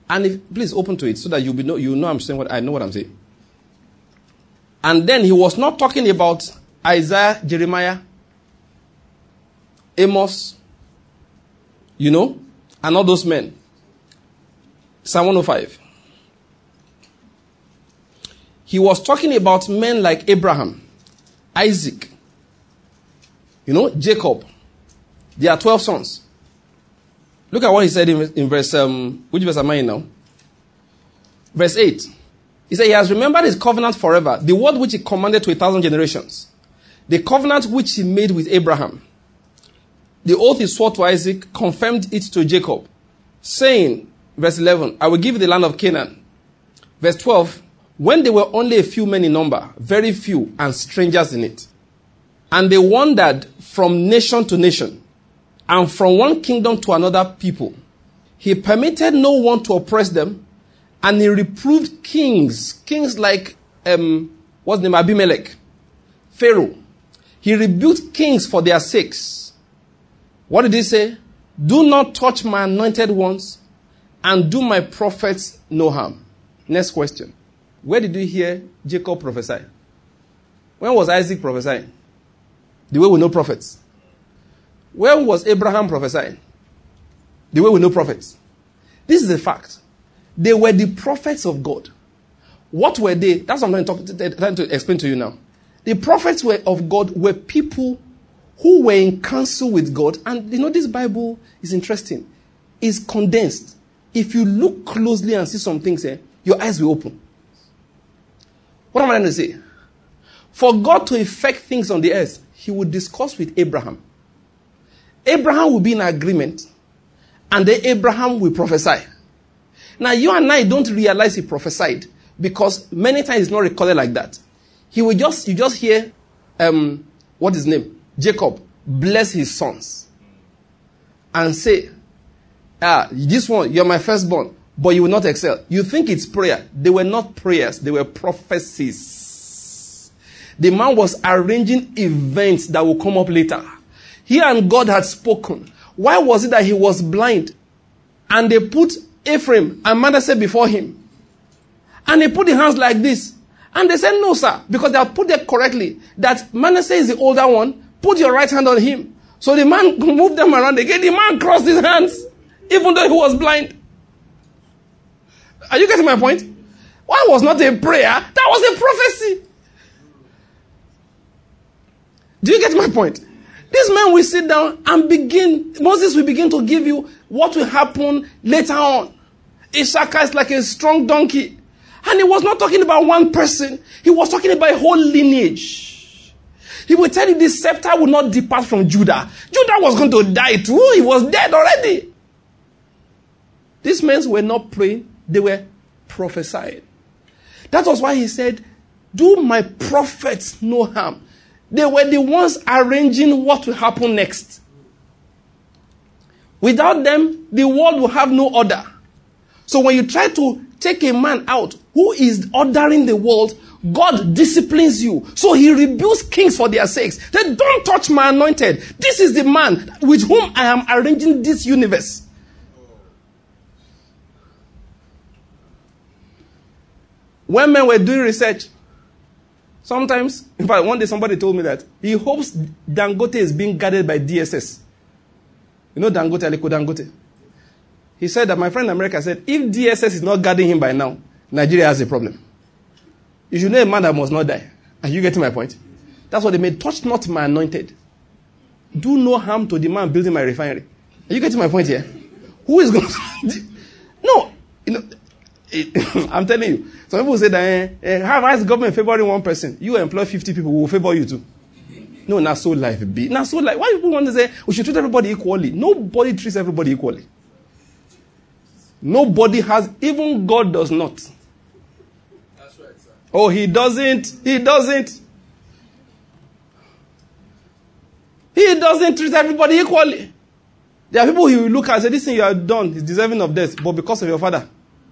And please open to it so that you know I'm saying I know what I'm saying. And then he was not talking about Isaiah, Jeremiah, Amos, and all those men. Psalm 105. He was talking about men like Abraham, Isaac, Jacob. There are 12 sons. Look at what he said in verse, which verse am I in now? Verse 8. He said, he has remembered his covenant forever, the word which he commanded to 1,000 generations, the covenant which he made with Abraham. The oath he swore to Isaac, confirmed it to Jacob, saying, verse 11, I will give you the land of Canaan. Verse 12, when they were only a few men in number, very few, and strangers in it. And they wandered from nation to nation, and from one kingdom to another people. He permitted no one to oppress them, and he reproved kings like, what's the name, Abimelech, Pharaoh. He rebuked kings for their sakes. What did he say? Do not touch my anointed ones, and do my prophets no harm. Next question. Where did you hear Jacob prophesy? When was Isaac prophesying? The way we know prophets. When was Abraham prophesying? The way we know prophets. This is a fact. They were the prophets of God. What were they? That's what I'm trying to explain to you now. The prophets of God were people who were in counsel with God. And this Bible is interesting. It's condensed. If you look closely and see some things here, your eyes will open. What am I trying to say? For God to effect things on the earth, he would discuss with Abraham. Abraham will be in agreement, and then Abraham will prophesy. Now, you and I don't realize he prophesied because many times it's not recorded like that. You just hear, what is his name? Jacob bless his sons and say, this one, you're my firstborn, but you will not excel. You think it's prayer. They were not prayers. They were prophecies. The man was arranging events that will come up later. He and God had spoken. Why was it that he was blind? And they put Ephraim and Manasseh before him. And they put the hands like this. And they said, no, sir, because they have put it correctly, that Manasseh is the older one. Put your right hand on him. So the man moved them around again. The man crossed his hands, even though he was blind. Are you getting my point? Why was not a prayer? That was a prophecy. Do you get my point? This man will sit down and Moses will begin to give you what will happen later on. Issachar is like a strong donkey. And he was not talking about one person. He was talking about a whole lineage. He will tell you the scepter will not depart from Judah. Judah was going to die too. He was dead already. These men were not praying. They were prophesying. That was why he said, do my prophets no harm. They were the ones arranging what will happen next. Without them, the world will have no order. So when you try to take a man out who is ordering the world, God disciplines you. So he rebukes kings for their sakes. They don't touch my anointed. This is the man with whom I am arranging this universe. When men were doing research, sometimes, in fact, one day somebody told me that he hopes Dangote is being guarded by DSS. You know Dangote, Aliko Dangote? He said that my friend in America said, if DSS is not guarding him by now, Nigeria has a problem. You should know a man that must not die. Are you getting my point? That's what they made. Touch not my anointed. Do no harm to the man building my refinery. Are you getting my point here? Who is going to... No. I'm telling you. Some people say that, how is the government favoring one person? You employ 50 people who will favor you too. No, not so life be. Not so life. Why people want to say we should treat everybody equally? Nobody treats everybody equally. Nobody has, even God does not. That's right, sir. Oh, he doesn't. He doesn't. He doesn't treat everybody equally. There are people he will look at and say, this thing you have done is deserving of death, but because of your father.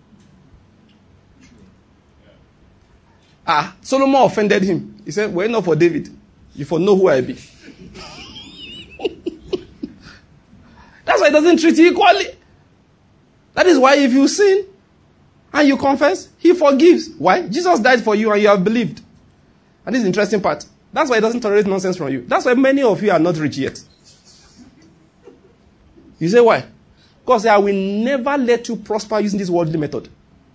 Solomon offended him. He said, well, not for David. You for know who I be. That's why he doesn't treat you equally. That is why if you sin, and you confess, he forgives. Why? Jesus died for you and you have believed. And this is the interesting part. That's why he doesn't tolerate nonsense from you. That's why many of you are not rich yet. You say why? Because I will never let you prosper using this worldly method.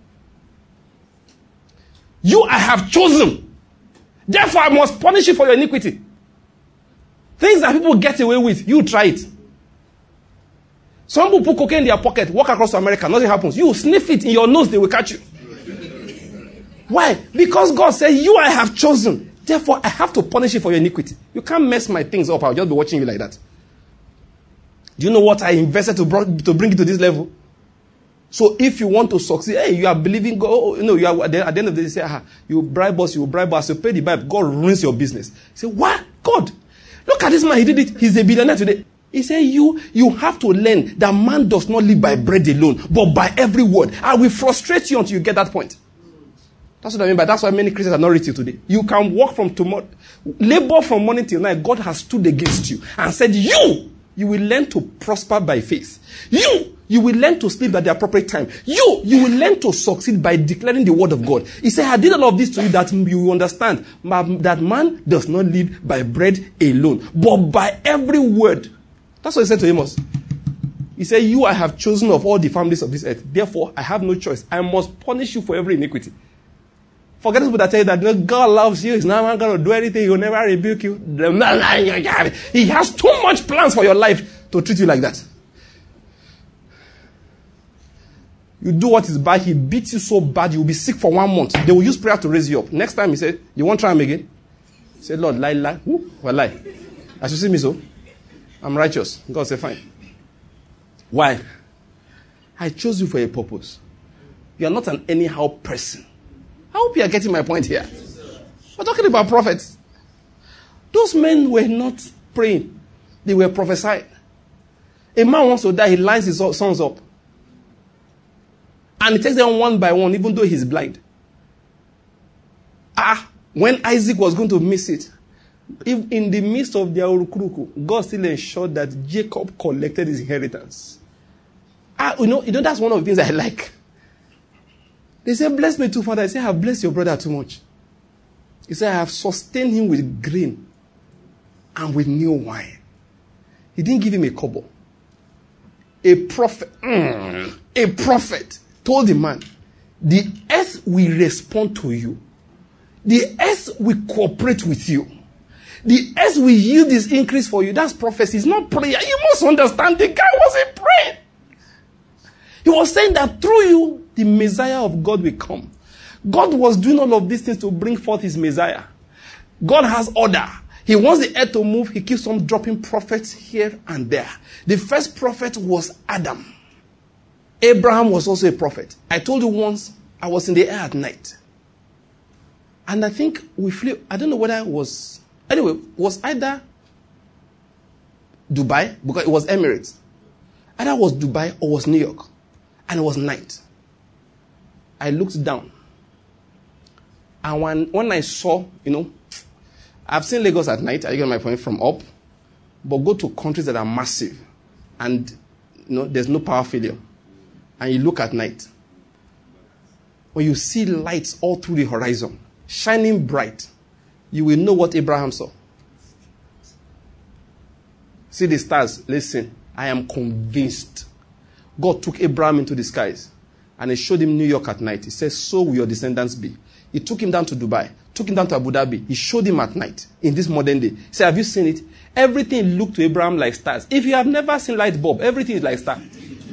You I have chosen. Therefore I must punish you for your iniquity. Things that people get away with, you try it. Some people put cocaine in their pocket, walk across to America, nothing happens. You sniff it in your nose, they will catch you. Why? Because God said, you I have chosen. Therefore, I have to punish you for your iniquity. You can't mess my things up. I'll just be watching you like that. Do you know what I invested to bring you to this level? So if you want to succeed, hey, you are believing God. You are, at the end of the day, you say, you bribe us, you bribe us, you pay the bribe. God ruins your business. You say, what? God? Look at this man. He did it. He's a billionaire today. He said, you have to learn that man does not live by bread alone, but by every word. I will frustrate you until you get that point. That's what I mean by that's why many Christians are not rich till today. You can work from tomorrow, labor from morning till night. God has stood against you and said, you will learn to prosper by faith. You will learn to sleep at the appropriate time. You will learn to succeed by declaring the word of God. He said, I did all of this to you that you will understand that man does not live by bread alone, but by every word. That's what he said to Amos. He said, you I have chosen of all the families of this earth. Therefore, I have no choice. I must punish you for every iniquity. Forget people that tell you that God loves you. He's not going to do anything. He will never rebuke you. He has too much plans for your life to treat you like that. You do what is bad. He beats you so bad, you will be sick for 1 month. They will use prayer to raise you up. Next time he said, you won't try him again? He said, Lord, lie. Well, lie. As you see me so, I'm righteous. God said, fine. Why? I chose you for a purpose. You are not an anyhow person. I hope you are getting my point here. We're talking about prophets. Those men were not praying. They were prophesying. A man wants to die, he lines his sons up. And he takes them one by one, even though he's blind. When Isaac was going to miss it, if in the midst of their urukuruku, God still ensured that Jacob collected his inheritance. You know, that's one of the things I like. They say, bless me too, Father. I say, I have blessed your brother too much. He said, I have sustained him with grain and with new wine. He didn't give him a kobo. A prophet told the man, the earth will respond to you. The earth will cooperate with you. The earth will yield this increase for you. That's prophecy. It's not prayer. You must understand the guy wasn't praying. He was saying that through you, the Messiah of God will come. God was doing all of these things to bring forth his Messiah. God has order. He wants the earth to move. He keeps on dropping prophets here and there. The first prophet was Adam. Abraham was also a prophet. I told you once, I was in the air at night. And I think we flew, I don't know whether it was, anyway, it was either Dubai, because it was Emirates. Either it was Dubai or it was New York. And it was night. I looked down. And when I saw, I've seen Lagos at night, I get my point from up. But go to countries that are massive. And, there's no power failure. And you look at night. When you see lights all through the horizon, shining bright, you will know what Abraham saw. See the stars. Listen, I am convinced. God took Abraham into the skies and he showed him New York at night. He said, so will your descendants be. He took him down to Dubai, took him down to Abu Dhabi. He showed him at night in this modern day. He said, have you seen it? Everything looked to Abraham like stars. If you have never seen light bulb, everything is like stars.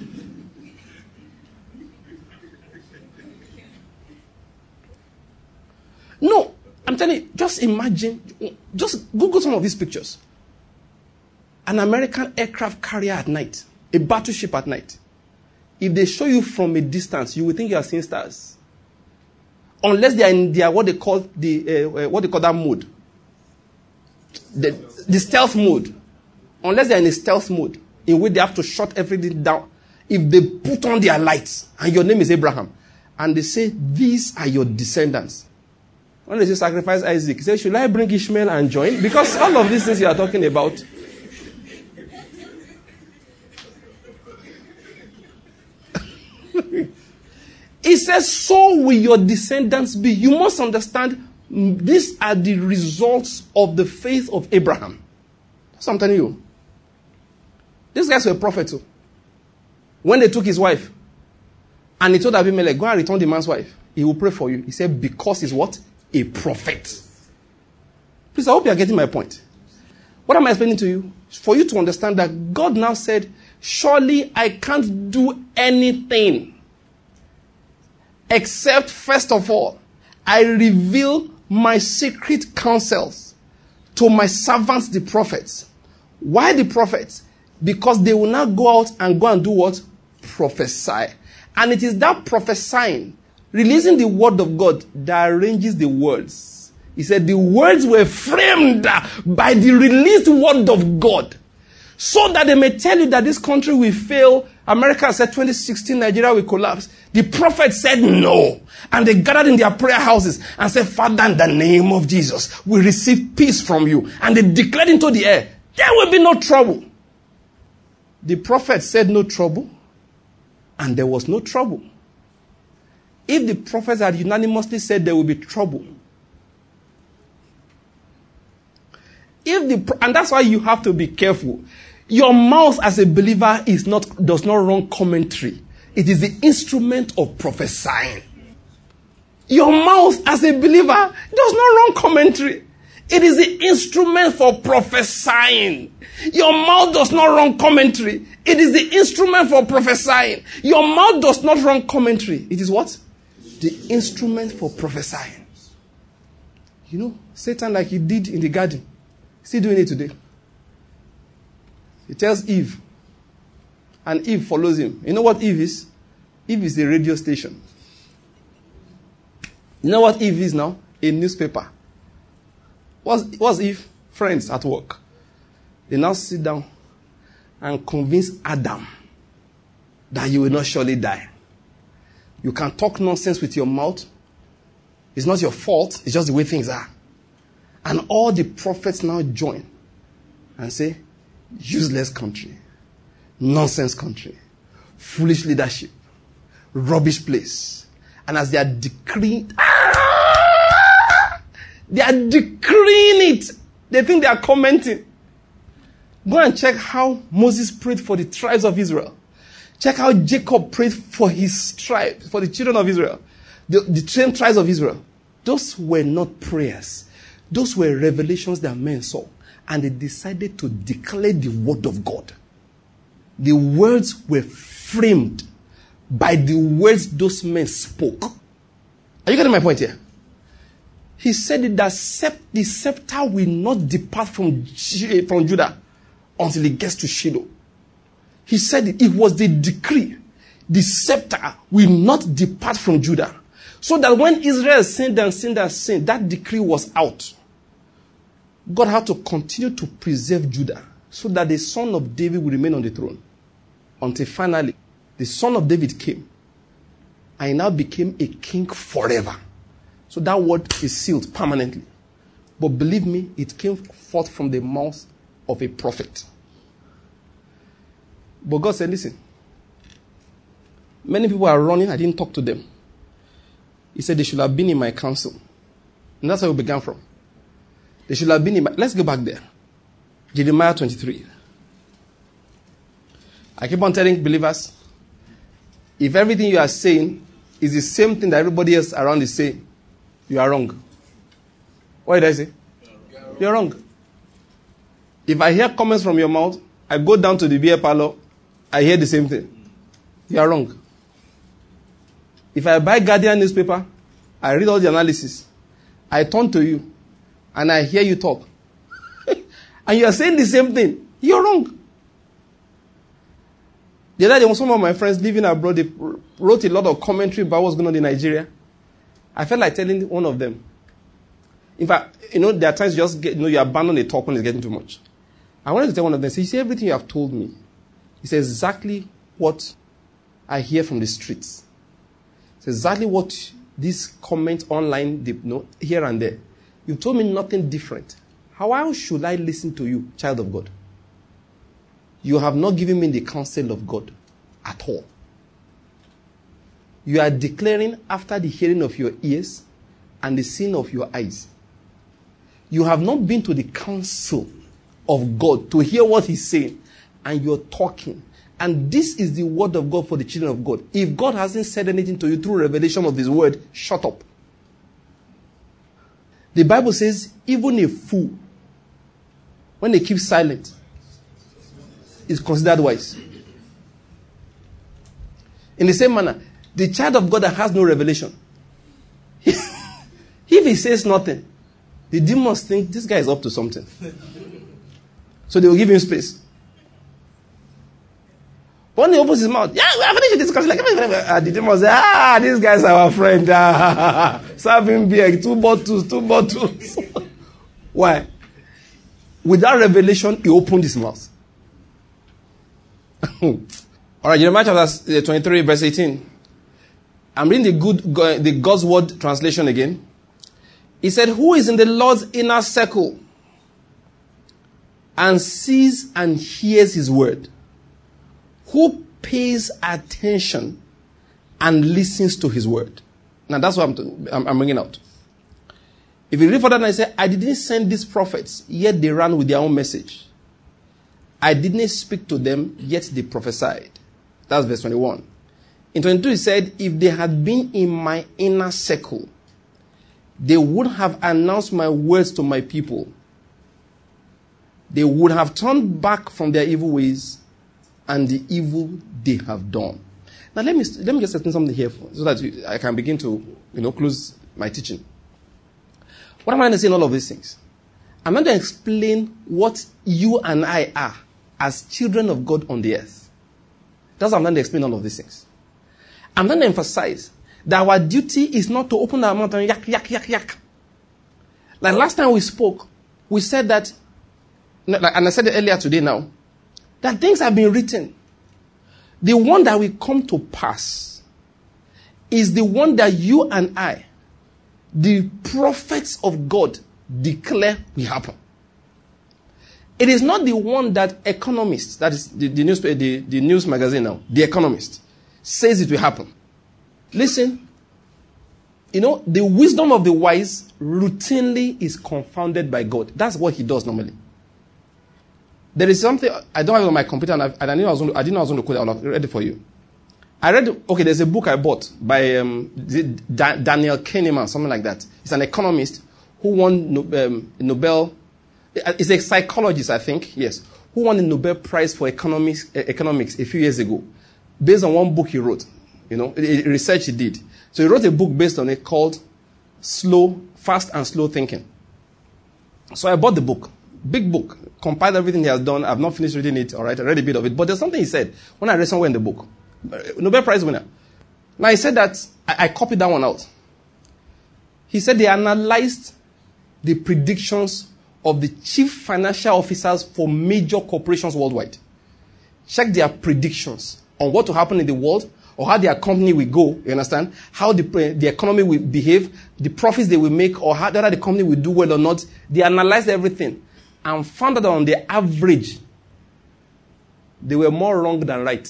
No, I'm telling you, just imagine, just Google some of these pictures. An American aircraft carrier at night, a battleship at night. If they show you from a distance, you will think you are seeing stars. Unless they are in their what they call that mode, the stealth mode. Unless they are in a stealth mode, in which they have to shut everything down. If they put on their lights and your name is Abraham, and they say these are your descendants. When they say sacrifice Isaac, say should I bring Ishmael and join? Because all of these things you are talking about. It says, so will your descendants be. You must understand, these are the results of the faith of Abraham. That's what I'm telling you. These guys were prophets too. When they took his wife, and he told Abimelech, go and return the man's wife. He will pray for you. He said, because he's what? A prophet. Please, I hope you are getting my point. What am I explaining to you? For you to understand that God now said, surely I can't do anything except, first of all, I reveal my secret counsels to my servants, the prophets. Why the prophets? Because they will now go out and do what? Prophesy. And it is that prophesying, releasing the word of God, that arranges the words. He said the words were framed by the released word of God. So that they may tell you that this country will fail. America said 2016, Nigeria will collapse. The prophet said no. And they gathered in their prayer houses and said, Father, in the name of Jesus, we receive peace from you. And they declared into the air, there will be no trouble. The prophet said no trouble. And there was no trouble. If the prophets had unanimously said there will be trouble, and that's why you have to be careful. Your mouth as a believer does not run commentary. It is the instrument of prophesying. Your mouth as a believer does not run commentary. It is the instrument for prophesying. Your mouth does not run commentary. It is the instrument for prophesying. Your mouth does not run commentary. It is what? The instrument for prophesying. You know, Satan, like he did in the garden, still doing it today. He tells Eve, and Eve follows him. You know what Eve is? Eve is a radio station. You know what Eve is now? A newspaper. What's Eve? Friends at work. They now sit down and convince Adam that you will not surely die. You can talk nonsense with your mouth. It's not your fault. It's just the way things are. And all the prophets now join and say, useless country, nonsense country, foolish leadership, rubbish place. And as they are decreeing, they are decreeing it. They think they are commenting. Go and check how Moses prayed for the tribes of Israel. Check how Jacob prayed for his tribe, for the children of Israel. The 10 tribes of Israel. Those were not prayers. Those were revelations that men saw. And they decided to declare the word of God. The words were framed by the words those men spoke. Are you getting my point here? He said that the scepter will not depart from Judah until it gets to Shiloh. He said it was the decree. The scepter will not depart from Judah. So that when Israel sinned, that decree was out. God had to continue to preserve Judah so that the son of David will remain on the throne. Until finally, the son of David came and he now became a king forever. So that word is sealed permanently. But believe me, it came forth from the mouth of a prophet. But God said, listen, many people are running, I didn't talk to them. He said they should have been in my council. And that's where we began from. They should have been in my... Let's go back there. Jeremiah 23. I keep on telling believers, if everything you are saying is the same thing that everybody else around is saying, you are wrong. What did I say? You're wrong. If I hear comments from your mouth, I go down to the beer parlor, I hear the same thing. You are wrong. If I buy Guardian newspaper, I read all the analysis, I turn to you, and I hear you talk, and you are saying the same thing, you're wrong. The other day, when some of my friends living abroad, they wrote a lot of commentary about what's going on in Nigeria. I felt like telling one of them. In fact, there are times you abandon a talk when it's getting too much. I wanted to tell one of them, say, you see, everything you have told me, it's exactly what I hear from the streets. It's exactly what these comments online, here and there. You told me nothing different. How should I listen to you, child of God? You have not given me the counsel of God at all. you are declaring after the hearing of your ears and the seeing of your eyes. You have not been to the counsel of God to hear what he's saying, and you're talking. And this is the word of God for the children of God. If God hasn't said anything to you through revelation of his word, shut up. The Bible says, even a fool, when they keep silent, is considered wise. In the same manner, the child of God that has no revelation, if he says nothing, the demons think this guy is up to something. So they will give him space. When he opens his mouth, yeah, we are finished with this discussion. The demons say, these guys are our friend. Serve him beer, 2 bottles. Why? Without revelation, he opened his mouth. All right, Jeremiah chapter 23, verse 18. I'm reading the God's Word translation again. He said, who is in the Lord's inner circle and sees and hears his word? Who pays attention and listens to his word? Now that's what I'm bringing out. If you read further, I say, I didn't send these prophets, yet they ran with their own message. I didn't speak to them, yet they prophesied. That's verse 21. In 22, he said, if they had been in my inner circle, they would have announced my words to my people. They would have turned back from their evil ways and the evil they have done. Now let me just explain something here so that I can begin to close my teaching. What am I going to say in all of these things? I'm going to explain what you and I are as children of God on the earth. That's what I'm going to explain all of these things. I'm going to emphasize that our duty is not to open our mouth and yak, yak, yak, yak. Like last time we spoke, we said that, and I said it earlier today now, that things have been written. The one that will come to pass is the one that you and I, the prophets of God, declare will happen. It is not the one that economists, that is the news magazine now, The Economist, says it will happen. Listen, the wisdom of the wise routinely is confounded by God. That's what he does normally. There is something, I don't have it on my computer, and I didn't know I was going to quote it. I'll read it for you. There's a book I bought by Daniel Kahneman, something like that. It's an economist who won Nobel. It's a psychologist, I think, yes, who won the Nobel Prize for economics a few years ago, based on one book he wrote, research he did. So he wrote a book based on it called Fast and Slow Thinking. So I bought the book, big book, compiled everything he has done. I've not finished reading it, all right, I read a bit of it, but there's something he said when I read somewhere in the book. Nobel Prize winner. Now he said that, I copied that one out. He said they analyzed the predictions of the chief financial officers for major corporations worldwide. Check their predictions on what will happen in the world or how their company will go, you understand? How the economy will behave, the profits they will make, or whether the company will do well or not. They analyzed everything and found that on the average, they were more wrong than right.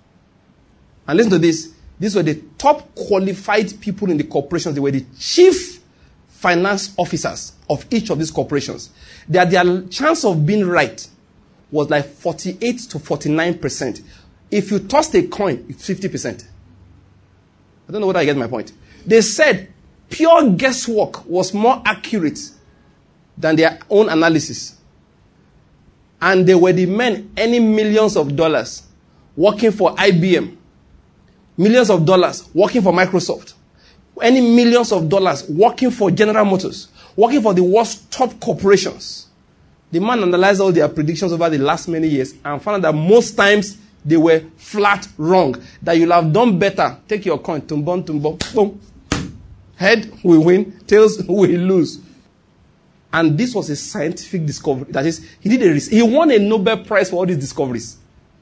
And listen to this. These were the top qualified people in the corporations. They were the chief finance officers of each of these corporations. Their chance of being right was like 48 to 49%. If you tossed a coin, it's 50%. I don't know whether I get my point. They said pure guesswork was more accurate than their own analysis. And they were the men earning millions of dollars working for IBM, millions of dollars working for Microsoft, earning millions of dollars working for General Motors, working for the world's top corporations. The man analyzed all their predictions over the last many years and found out that most times they were flat wrong. That you'll have done better. Take your coin, tumbon, boom. Head will win, tails will lose. And this was a scientific discovery. That is, he won a Nobel Prize for all these discoveries.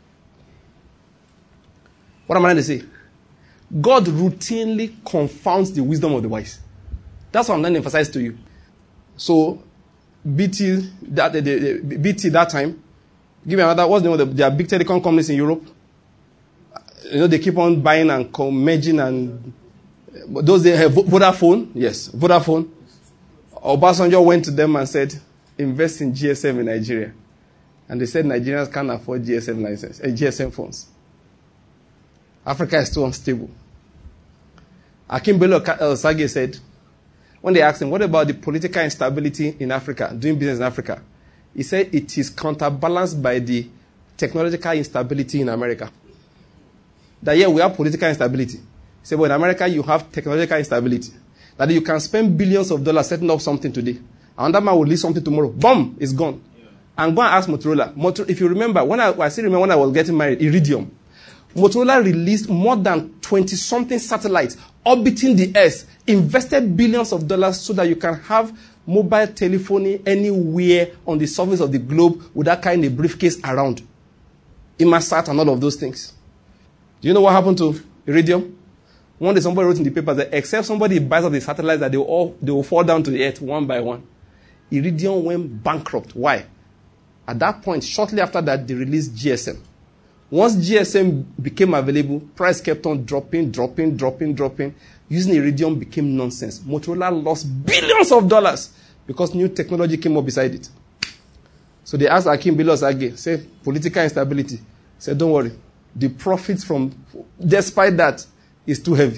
What am I trying to say? God routinely confounds the wisdom of the wise. That's what I'm trying to emphasize to you. So, BT that time, give me another, what's the name of their big telecom companies in Europe? They keep on buying and merging and those days, Vodafone, yes, Vodafone. Obasanjo went to them and said, invest in GSM in Nigeria. And they said Nigerians can't afford GSM license, GSM phones. Africa is too unstable. Akim Bello Sage said, when they asked him, what about the political instability in Africa, doing business in Africa? He said it is counterbalanced by the technological instability in America. That we have political instability. He said, but in America, you have technological instability. That you can spend billions of dollars setting up something today. And that man will leave something tomorrow. Boom, it's gone. Yeah. And go and ask Motorola. If you remember, I still remember when I was getting married, Iridium. Motorola released more than 20-something satellites orbiting the Earth, invested billions of dollars so that you can have mobile telephony anywhere on the surface of the globe with that kind of briefcase around. Inmarsat and all of those things. Do you know what happened to Iridium? One day somebody wrote in the paper that except somebody buys up the satellites that they will fall down to the earth one by one. Iridium went bankrupt. Why? At that point, shortly after that, they released GSM. Once GSM became available, price kept on dropping. Using Iridium became nonsense. Motorola lost billions of dollars because new technology came up beside it. So they asked Akim Bello Sage, say, political instability. He said, don't worry. The profits despite that, is too heavy.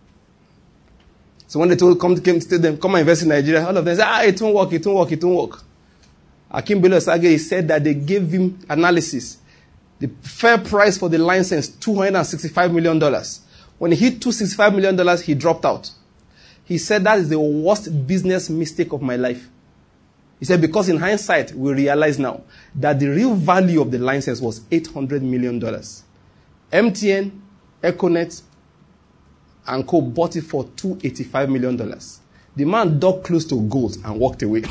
So when they came to tell them, come and invest in Nigeria, all of them said, it won't work. Akim Bello Sage said that they gave him analysis. The fair price for the license, $265 million. When he hit $265 million, he dropped out. He said that is the worst business mistake of my life. He said, because in hindsight, we realize now that the real value of the license was $800 million. MTN, Econet, and Co. bought it for $285 million. The man dug close to gold and walked away.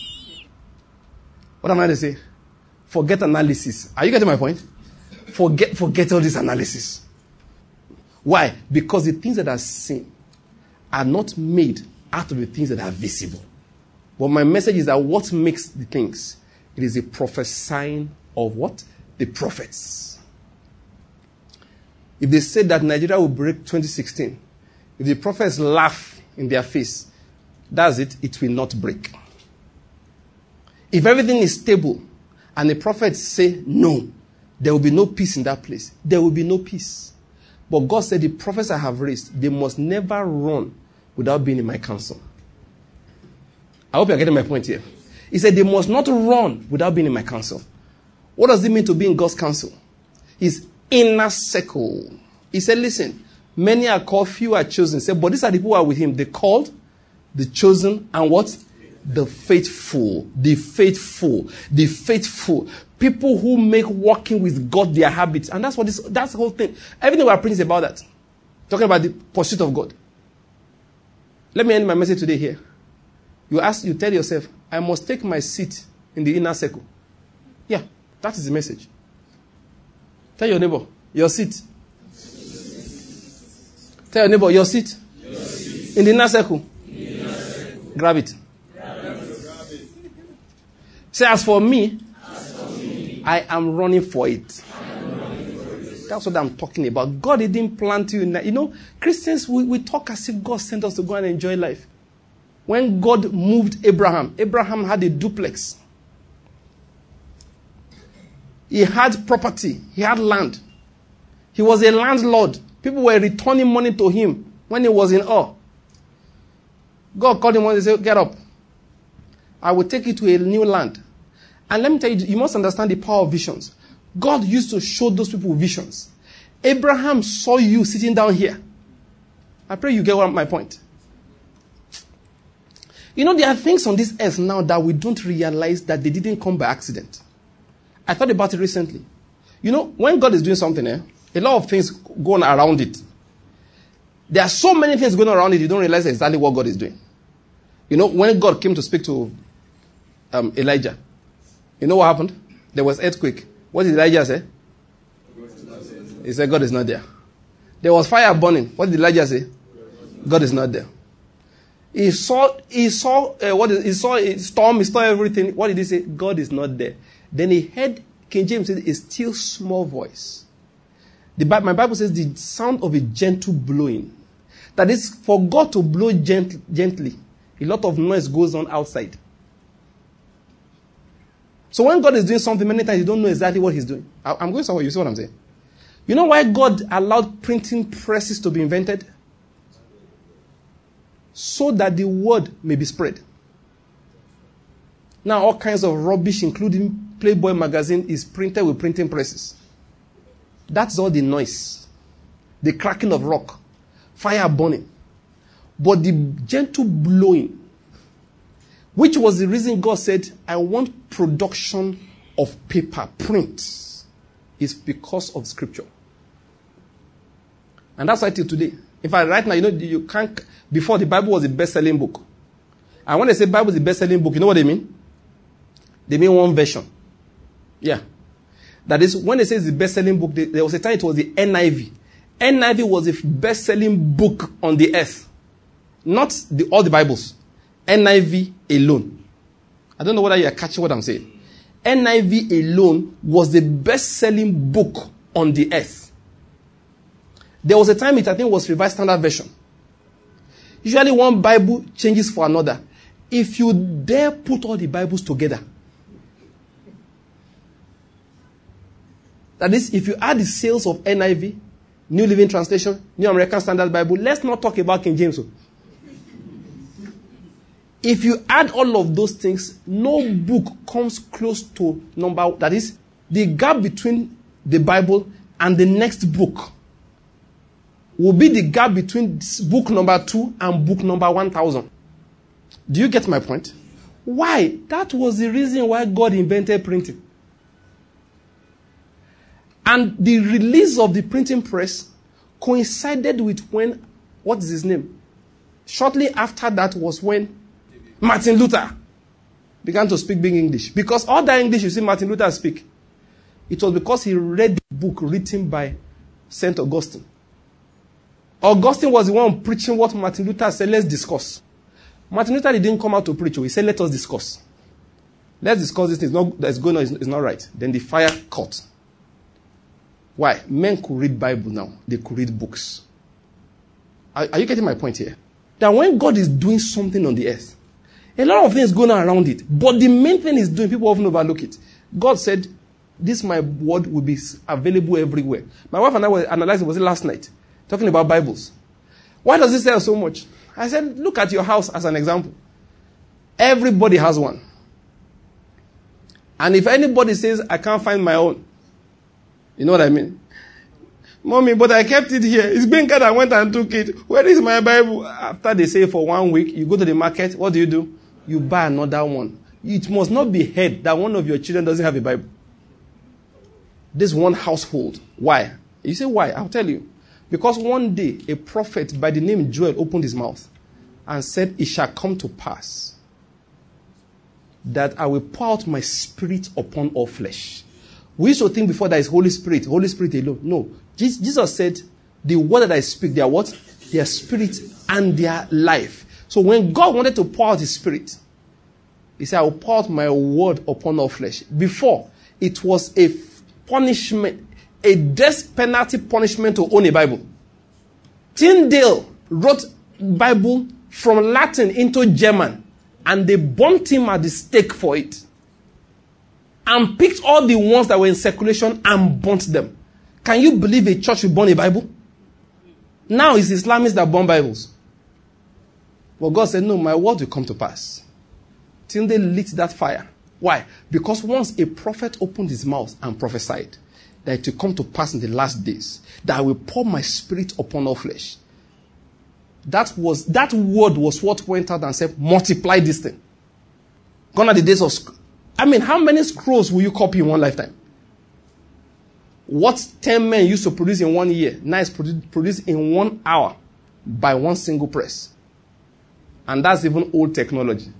What am I to say? Forget analysis. Are you getting my point? Forget all this analysis. Why? Because the things that are seen are not made out of the things that are visible. But my message is that what makes the things? It is a prophesying of what? The prophets. If they say that Nigeria will break 2016, if the prophets laugh in their face, that's it, it will not break. If everything is stable and the prophets say no, there will be no peace in that place. There will be no peace. But God said the prophets I have raised, they must never run without being in my counsel. I hope you're getting my point here. He said they must not run without being in my counsel. What does it mean to be in God's counsel? His inner circle. He said, listen, many are called, few are chosen. He said, but these are the people who are with him. The called, the chosen, and what? The faithful. The faithful. The faithful. People who make walking with God their habits. And that's the whole thing. Everything we are preaching is about that. Talking about the pursuit of God. Let me end my message today here. You tell yourself, I must take my seat in the inner circle. Yeah, that is the message. Tell your neighbor, your seat. Tell your neighbor, your seat. In the inner circle. Grab it. Say, as for me, I am running for it. That's what I'm talking about. God didn't plant you in that. You know, Christians, we talk as if God sent us to go and enjoy life. When God moved Abraham had a duplex. He had property. He had land. He was a landlord. People were returning money to him when he was in awe. God called him one day and said, get up. I will take you to a new land. And let me tell you, you must understand the power of visions. God used to show those people visions. Abraham saw you sitting down here. I pray you get my point. You know, there are things on this earth now that we don't realize that they didn't come by accident. I thought about it recently. You know, when God is doing something, a lot of things go on around it. There are so many things going on around it, you don't realize exactly what God is doing. You know, when God came to speak to Elijah, you know what happened? There was earthquake. What did Elijah say? He said, God is not there. There was fire burning. What did Elijah say? God is not there. He saw a storm, he saw everything. What did he say? God is not there. Then he heard, King James said, a still small voice. My Bible says the sound of a gentle blowing. That is, for God to blow gently, a lot of noise goes on outside. So when God is doing something, many times you don't know exactly what he's doing. I'm going somewhere, you see what I'm saying? You know why God allowed printing presses to be invented? So that the word may be spread. Now all kinds of rubbish, including Playboy magazine, is printed with printing presses. That's all the noise. The cracking of rock. Fire burning. But the gentle blowing, which was the reason God said, I want production of paper, print, is because of scripture. And that's why till today. In fact, right now, you can't, before the Bible was a best-selling book. And when they say Bible is a best-selling book, you know what they mean? They mean one version. Yeah. That is, when they say it's the best-selling book, there was a time it was the NIV. NIV was the best-selling book on the earth. Not all the Bibles. NIV alone. I don't know whether you are catching what I'm saying. NIV alone was the best-selling book on the earth. There was a time I think was Revised Standard Version. Usually one Bible changes for another. If you dare put all the Bibles together, that is, if you add the sales of NIV, New Living Translation, New American Standard Bible, let's not talk about King James. If you add all of those things, no book comes close to number, that is, the gap between the Bible and the next book will be the gap between book number 2 and book number 1000. Do you get my point? Why? That was the reason why God invented printing. And the release of the printing press coincided with when, what is his name? Shortly after that was when Martin Luther began to speak big English. Because all that English you see Martin Luther speak, it was because he read the book written by St. Augustine. Augustine was the one preaching what Martin Luther said, let's discuss. Martin Luther didn't come out to preach. He said, let us discuss. Let's discuss this thing. That's going on. It's not right. Then the fire caught. Why? Men could read Bible now. They could read books. Are you getting my point here? That when God is doing something on the earth, a lot of things going on around it. But the main thing he's doing, people often overlook it. God said, this my word will be available everywhere. My wife and I were analyzing, was it last night? Talking about Bibles. Why does it sell so much? I said, look at your house as an example. Everybody has one. And if anybody says, I can't find my own, you know what I mean? Mommy, but I kept it here. It's been God, I went and took it. Where is my Bible? After they say for 1 week, you go to the market, what do? You buy another one. It must not be heard that one of your children doesn't have a Bible. This one household. Why? You say, why? I'll tell you. Because one day, a prophet by the name Joel opened his mouth and said, it shall come to pass that I will pour out my spirit upon all flesh. We used to think before that is Holy Spirit alone. No. Jesus said, the word that I speak, they are what? Their spirit and their life. So when God wanted to pour out his spirit, he said, I will pour out my word upon all flesh. Before, it was a punishment, a death penalty punishment to own a Bible. Tyndale wrote Bible from Latin into German, and they burnt him at the stake for it. And picked all the ones that were in circulation and burnt them. Can you believe a church will burn a Bible? Now it's Islamists that burn Bibles. But God said, no, my word will come to pass. Tyndale lit that fire. Why? Because once a prophet opened his mouth and prophesied that it will come to pass in the last days, that I will pour my spirit upon all flesh. That word was what went out and said, multiply this thing. Gone are the days of how many scrolls will you copy in one lifetime? What 10 men used to produce in 1 year, now is produced in 1 hour by one single press. And that's even old technology.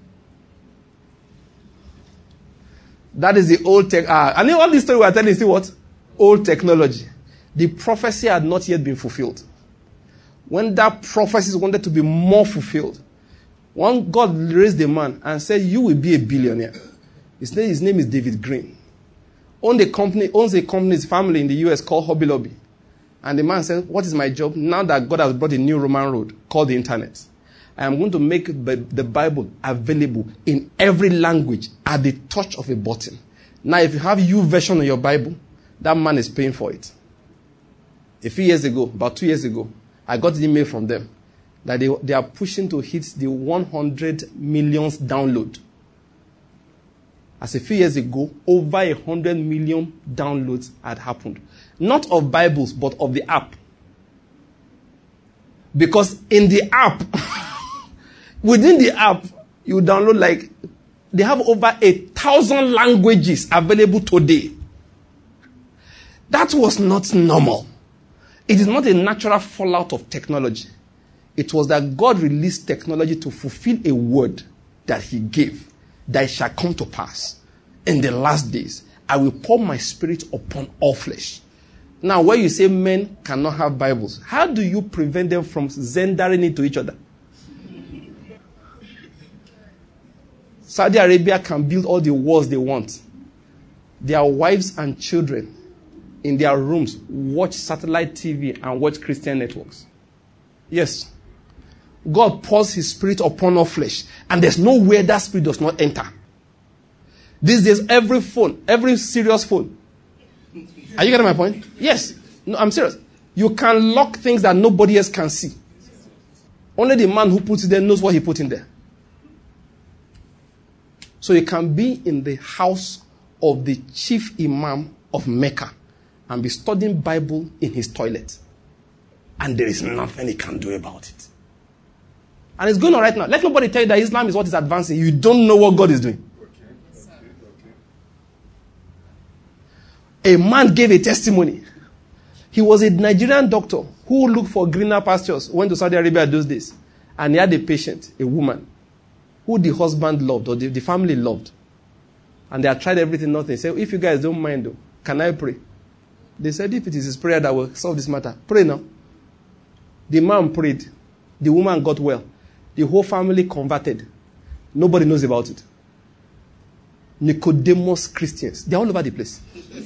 That is the old tech. And all this story we are telling is what? Old technology. The prophecy had not yet been fulfilled. When that prophecy wanted to be more fulfilled, one God raised a man and said, you will be a billionaire. His name is David Green. Owns a company, his family in the US called Hobby Lobby. And the man said, what is my job? Now that God has brought a new Roman road called the internet, I am going to make the Bible available in every language at the touch of a button. Now, if you have YouVersion of your Bible, that man is paying for it. A few years ago, about 2 years ago, I got an email from them that they are pushing to hit the 100 million download. As a few years ago, over 100 million downloads had happened. Not of Bibles, but of the app. Because in the app, within the app, you download they have over 1,000 languages available today. That was not normal. It is not a natural fallout of technology. It was that God released technology to fulfill a word that he gave, that it shall come to pass. In the last days, I will pour my spirit upon all flesh. Now, where you say men cannot have Bibles, how do you prevent them from zendering it to each other? Saudi Arabia can build all the walls they want. Their wives and children in their rooms watch satellite TV and watch Christian networks. Yes. God pours his spirit upon all flesh, and there's nowhere that spirit does not enter. These days, every phone, every serious phone. Are you getting my point? Yes. No, I'm serious. You can lock things that nobody else can see. Only the man who puts it there knows what he put in there. So you can be in the house of the chief imam of Mecca and be studying Bible in his toilet. And there is nothing he can do about it. And it's going on right now. Let nobody tell you that Islam is what is advancing. You don't know what God is doing. A man gave a testimony. He was a Nigerian doctor who looked for greener pastures, went to Saudi Arabia those days. And he had a patient, a woman, who the husband loved or the family loved. And they had tried everything, nothing. He said, if you guys don't mind, though, can I pray? They said, if it is his prayer that will solve this matter, pray now. The man prayed. The woman got well. The whole family converted. Nobody knows about it. Nicodemus Christians. They're all over the place.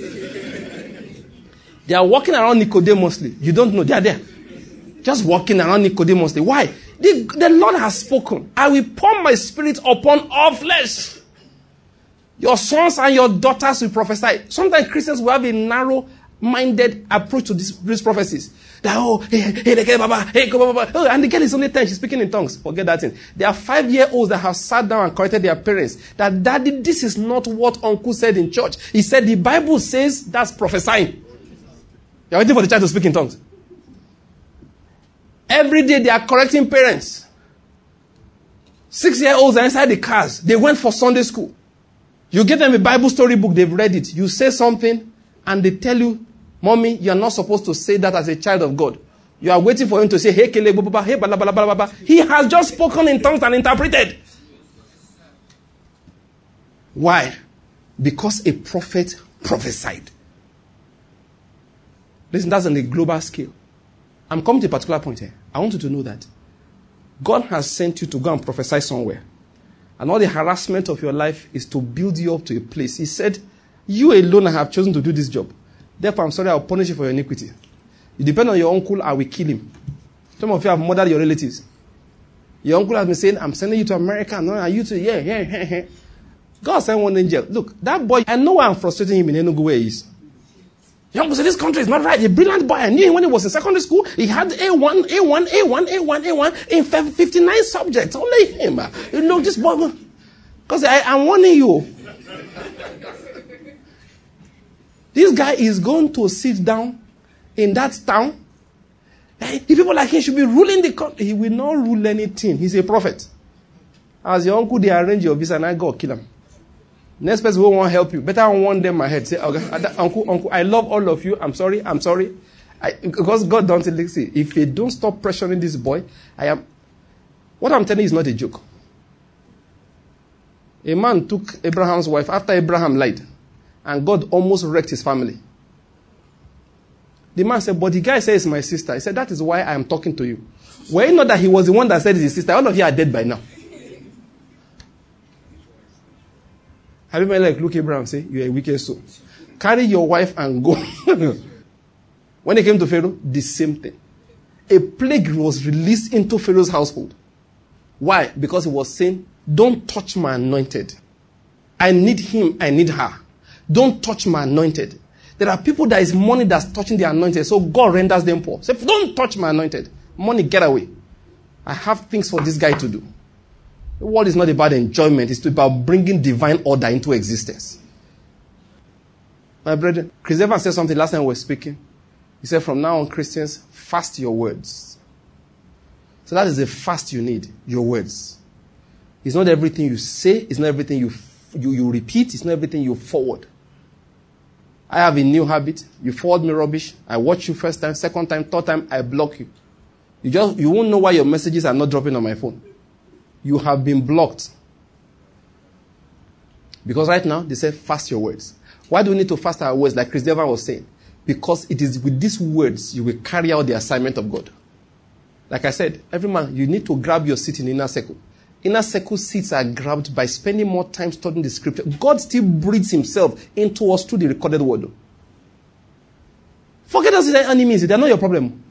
They are walking around Nicodemusly. You don't know. They are there. Just walking around Nicodemusly. Why? The Lord has spoken. I will pour my spirit upon all flesh. Your sons and your daughters will prophesy. Sometimes Christians will have a narrow-minded approach to these prophecies. That, and the girl is only 10. She's speaking in tongues. Forget that thing. There are 5-year-olds that have sat down and corrected their parents. That, Daddy, this is not what Uncle said in church. He said the Bible says that's prophesying. You're waiting for the child to speak in tongues. Every day they are correcting parents. 6-year-olds are inside the cars. They went for Sunday school. You give them a Bible story book, they've read it. You say something, and they tell you, Mommy, you're not supposed to say that as a child of God. You are waiting for him to say, hey, kele, baba, hey, bala, bala, bala, bala. He has just spoken in tongues and interpreted. Why? Because a prophet prophesied. Listen, that's on a global scale. I'm coming to a particular point here. I want you to know that God has sent you to go and prophesy somewhere. And all the harassment of your life is to build you up to a place. He said, you alone have chosen to do this job. Therefore, I'm sorry, I'll punish you for your iniquity. You depend on your uncle, I will kill him. Some of you have murdered your relatives. Your uncle has been saying, I'm sending you to America. No, are you to, yeah. God sent one angel. Look, that boy, I know why I'm frustrating him in Enugu where he is. Young person, this country is not right. A brilliant boy. I knew him when he was in secondary school. He had A1 in 59 subjects. Only him. You know, this boy. Because I'm warning you. This guy is going to sit down in that town. If people like him should be ruling the country, he will not rule anything. He's a prophet. As your uncle, they arrange your visa and I go kill him. Next person who won't help you. Better warn them ahead. Say, okay, uncle, I love all of you. I'm sorry. Because God don't see. If they don't stop pressuring this boy, what I'm telling you is not a joke. A man took Abraham's wife after Abraham lied. And God almost wrecked his family. The man said, but the guy says it's my sister. He said, that is why I am talking to you. Were it not that he was the one that said it's his sister, all of you are dead by now. Have you ever look Abraham say, you are a wicked soul. Carry your wife and go. When they came to Pharaoh, the same thing. A plague was released into Pharaoh's household. Why? Because he was saying, don't touch my anointed. I need him, I need her. Don't touch my anointed. There are people that is money that's touching their anointed, so God renders them poor. Say, don't touch my anointed. Money, get away. I have things for this guy to do. The world is not about enjoyment, it's about bringing divine order into existence. My brethren, Chris Evans said something last time we were speaking. He said, from now on, Christians, fast your words. So that is the fast you need, your words. It's not everything you say, it's not everything you repeat, it's not everything you forward. I have a new habit. You forward me rubbish, I watch you first time, second time, third time, I block you. You won't know why your messages are not dropping on my phone. You have been blocked. Because right now, they say, fast your words. Why do we need to fast our words, like Chris Devan was saying? Because it is with these words you will carry out the assignment of God. Like I said, every man, you need to grab your seat in inner circle. Inner circle seats are grabbed by spending more time studying the scripture. God still breathes himself into us through the recorded word. Forget us the enemies, they're not your problem.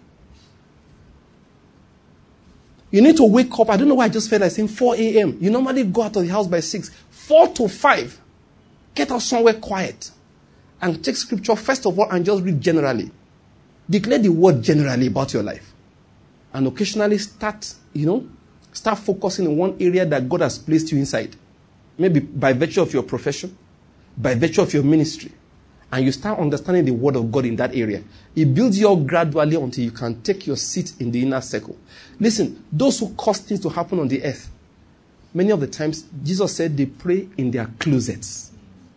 You need to wake up. I don't know why I just felt like saying 4 a.m. You normally go out of the house by 6. 4 to 5. Get out somewhere quiet. And take scripture first of all and just read generally. Declare the word generally about your life. And occasionally start focusing in one area that God has placed you inside. Maybe by virtue of your profession, by virtue of your ministry. And you start understanding the word of God in that area. It builds you up gradually until you can take your seat in the inner circle. Listen, those who cause things to happen on the earth, many of the times, Jesus said they pray in their closets.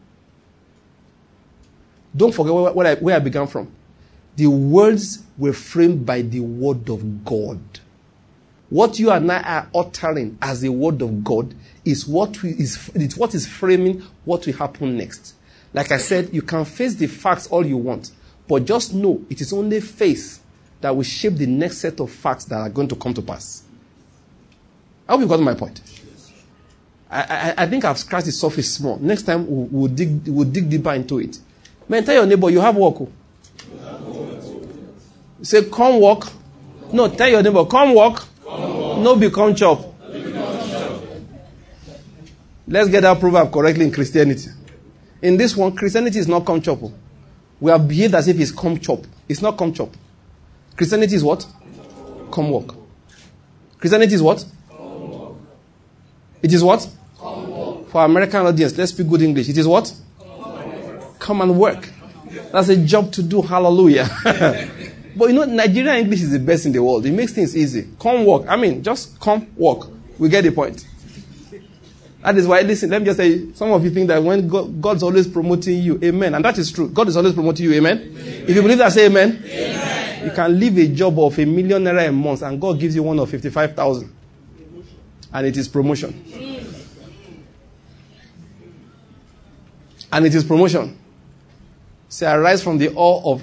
Don't forget where I began from. The words were framed by the word of God. What you and I are uttering as the word of God is what is framing what will happen next. Like I said, you can face the facts all you want, but just know it is only faith that will shape the next set of facts that are going to come to pass. I hope you got my point. I think I've scratched the surface small. Next time we'll dig deeper into it. Man, tell your neighbor you have work. Say, come walk. No, tell your neighbor, come walk. No, become chop. Let's get that proverb correctly in Christianity. In this one, Christianity is not come chop. We have behaved as if it's come chop. It's not come chop. Christianity is what? Come walk. Christianity is what? Come walk. It is what? Come walk. For our American audience, let's speak good English. It is what? Come and work. That's a job to do. Hallelujah. But Nigerian English is the best in the world. It makes things easy. Come walk. Just come walk. We get the point. That is why, listen, let me just say, some of you think that when God's always promoting you, amen. And that is true. God is always promoting you, amen. Amen. If you believe that, say amen. Amen. You can leave a job of $1 million a month and God gives you one of 55,000. And it is promotion. And it is promotion. Say, arise from the awe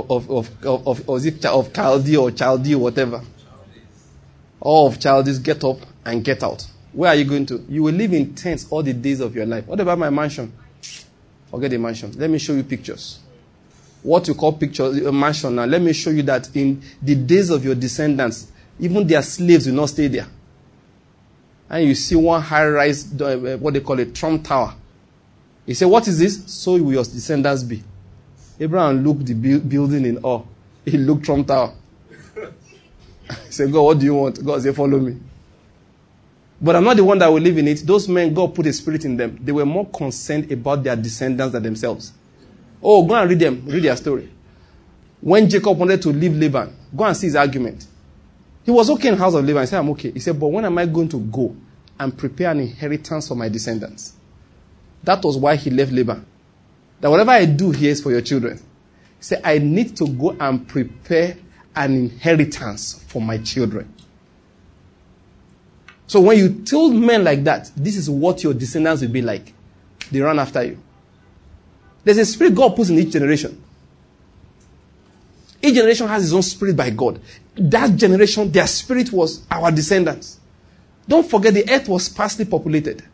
of Chaldee or Chaldee or whatever. Awe of Chaldees, get up and get out. Where are you going to? You will live in tents all the days of your life. What about my mansion? Forget the mansion. Let me show you pictures. What you call pictures, a mansion now. Let me show you that in the days of your descendants, even their slaves will not stay there. And you see one high-rise, what they call a Trump Tower. He said, what is this? So will your descendants be. Abraham looked the building in awe. He looked Trump Tower. He said, God, what do you want? God said, follow me. But I'm not the one that will live in it. Those men, God put a spirit in them. They were more concerned about their descendants than themselves. Oh, go and read them. Read their story. When Jacob wanted to leave Laban, go and see his argument. He was okay in the house of Laban. He said, I'm okay. He said, but when am I going to go and prepare an inheritance for my descendants? That was why he left Laban. That whatever I do here is for your children. He said, I need to go and prepare an inheritance for my children. So when you tell men like that, this is what your descendants will be like. They run after you. There's a spirit God puts in each generation. Each generation has its own spirit by God. That generation, their spirit was our descendants. Don't forget the earth was sparsely populated.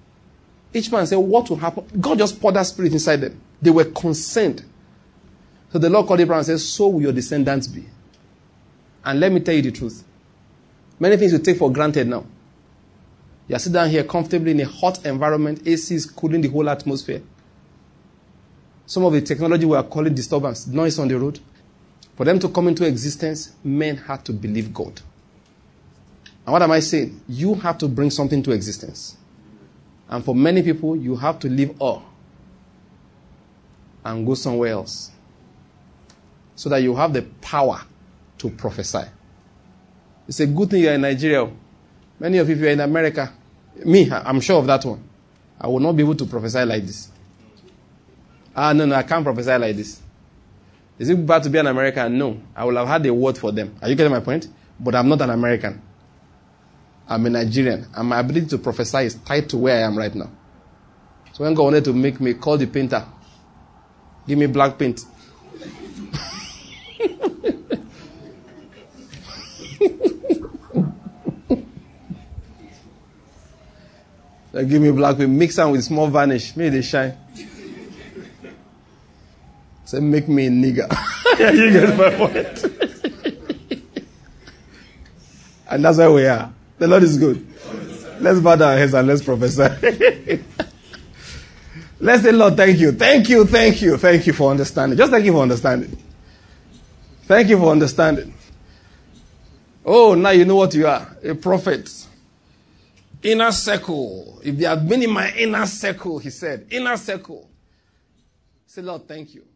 Each man said, what will happen? God just poured that spirit inside them. They were concerned. So the Lord called Abraham and said, so will your descendants be. And let me tell you the truth. Many things you take for granted now. You are sitting down here comfortably in a hot environment. AC is cooling the whole atmosphere. Some of the technology we are calling disturbance, noise on the road. For them to come into existence, men had to believe God. And what am I saying? You have to bring something to existence. And for many people, you have to leave all and go somewhere else. So that you have the power to prophesy. It's a good thing you're in Nigeria. Many of you, if you're in America, me, I'm sure of that one. I will not be able to prophesy like this. No, I can't prophesy like this. Is it bad to be an American? No. I will have had a word for them. Are you getting my point? But I'm not an American. I'm a Nigerian. And my ability to prophesy is tied to where I am right now. So when God wanted to make me, call the painter. Give me black paint. Give me black paint. Mix them with small varnish. Make they shine. Say, make me a nigger. You get my point. And that's where we are. The Lord is good. Let's bow our heads and let's prophesy. Let's say, Lord, thank you. Thank you, thank you. Thank you for understanding. Just thank you for understanding. Thank you for understanding. Oh, now you know what you are. A prophet. Inner circle. If they had been in my inner circle, he said. Inner circle. Say, Lord, thank you.